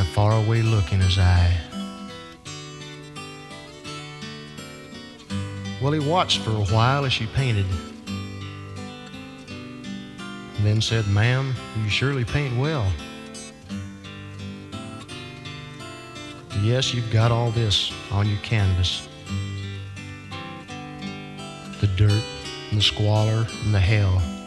faraway look in his eye. Well, he watched for a while as she painted, and then said, "Ma'am, you surely paint well. Yes, you've got all this on your canvas. The dirt and the squalor and the hell.